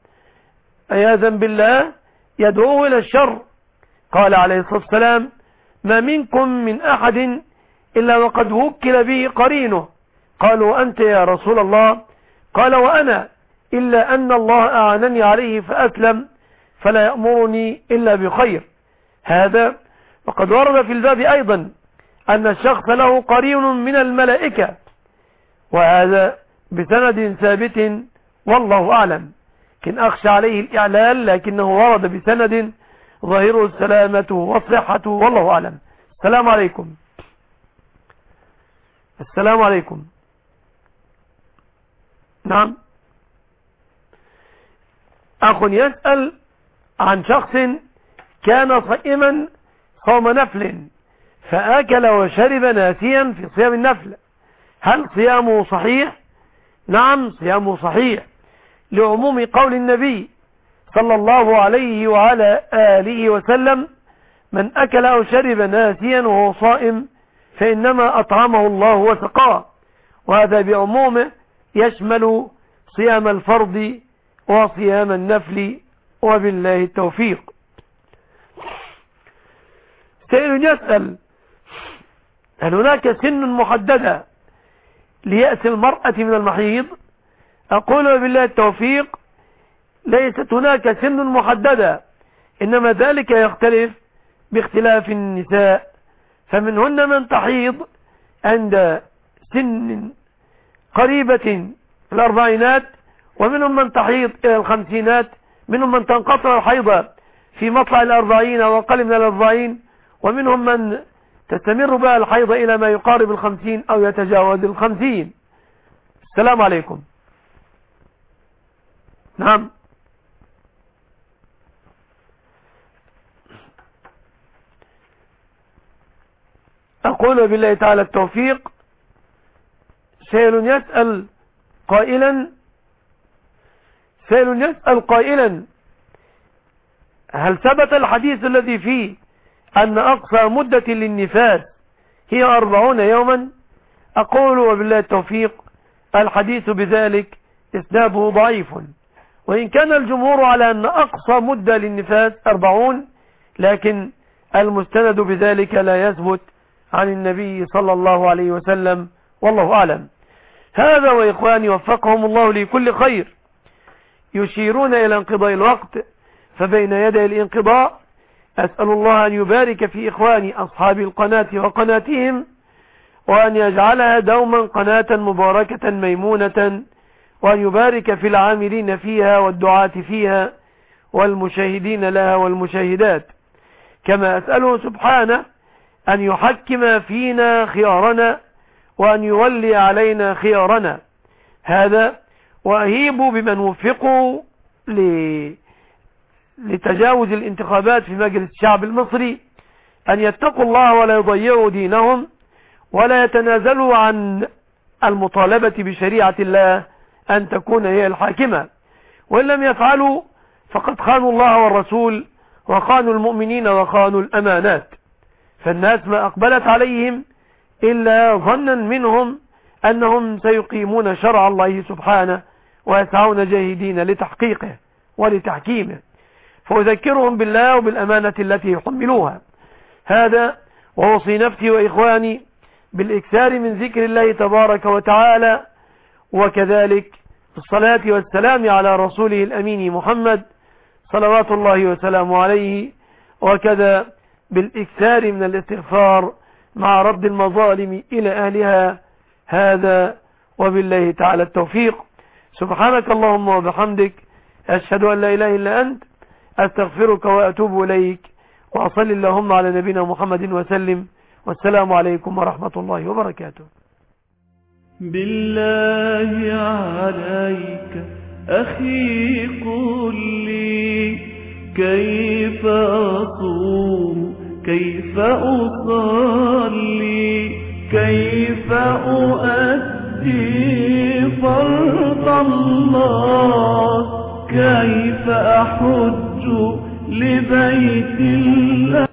عياذا بالله يدعوه إلى الشر. قال عليه الصلاة والسلام ما منكم من أحد إلا وقد وكل به قرينه. قالوا أنت يا رسول الله؟ قال وأنا، إلا أن الله أعانني عليه فأسلم فلا يأمرني إلا بخير. هذا وقد ورد في الباب أيضا أن الشخص له قرين من الملائكة، وهذا بسند ثابت والله أعلم، لكن أخشى عليه الإعلال، لكنه ورد بسند ظاهره السلامة والصحة والله أعلم. السلام عليكم. السلام عليكم. نعم، أخ يسأل عن شخص كان صائما صوم نفل فأكل وشرب ناسيا في صيام النفل، هل صيامه صحيح؟ نعم صيامه صحيح لعموم قول النبي صلى الله عليه وعلى آله وسلم: من أكل أو شرب ناسيا وهو صائم فإنما أطعمه الله وسقاه. وهذا بعمومه يشمل صيام الفرض وصيام النفل، وبالله التوفيق. سائل يسأل: هل هناك سن محددة ليأس المرأة من المحيض؟ أقول بالله التوفيق: ليست هناك سن محددة، إنما ذلك يختلف باختلاف النساء، فمنهن من تحيض عند سن قريبة الأربعينات، ومنهم من تحيض إلى الخمسينات، منهم من تنقطع الحيضة في مطلع الأربعين أو أقل من الأربعين، ومنهم من تستمر بها الحيضة إلى ما يقارب الخمسين أو يتجاوز الخمسين. السلام عليكم. نعم. أقول بالله تعالى التوفيق. سائل يسأل قائلا سائل يسأل قائلا هل ثبت الحديث الذي فيه أن أقصى مدة للنفاس هي أربعون يوما؟ أقول وبالله التوفيق: الحديث بذلك إسناده ضعيف، وإن كان الجمهور على أن أقصى مدة للنفاس أربعون، لكن المستند بذلك لا يثبت عن النبي صلى الله عليه وسلم، والله أعلم. هذا وإخواني وفقهم الله لكل خير يشيرون إلى انقضاء الوقت، فبين يدي الانقضاء أسأل الله أن يبارك في إخواني أصحاب القناة وقناتهم، وأن يجعلها دوما قناة مباركة ميمونة، وأن يبارك في العاملين فيها والدعاة فيها والمشاهدين لها والمشاهدات، كما أسأله سبحانه أن يحكم فينا خيارنا وأن يولي علينا خيارنا. هذا وأهيب بمن وفقوا لتجاوز الانتخابات في مجلس الشعب المصري أن يتقوا الله ولا يضيعوا دينهم، ولا يتنازلوا عن المطالبة بشريعة الله أن تكون هي الحاكمة، وإن لم يفعلوا فقد خانوا الله والرسول وخانوا المؤمنين وخانوا الأمانات. فالناس ما أقبلت عليهم إلا ظنا منهم أنهم سيقيمون شرع الله سبحانه ويسعون جاهدين لتحقيقه ولتحكيمه، فأذكرهم بالله وبالأمانة التي يحملوها. هذا ووصي نفسي وإخواني بالإكثار من ذكر الله تبارك وتعالى، وكذلك الصلاة والسلام على رسوله الأمين محمد صلوات الله وسلامه عليه، وكذا بالإكثار من الاستغفار مع رد المظالم إلى أهلها. هذا وبالله تعالى التوفيق. سبحانك اللهم وبحمدك، أشهد أن لا إله إلا أنت، أستغفرك وأتوب إليك، وأصل اللهم على نبينا محمد وسلم، والسلام عليكم ورحمة الله وبركاته. بالله عليك أخي قل لي كيف أصوم كيف أصلي كيف أؤدي فرض الله كيف أحج لبيت الله.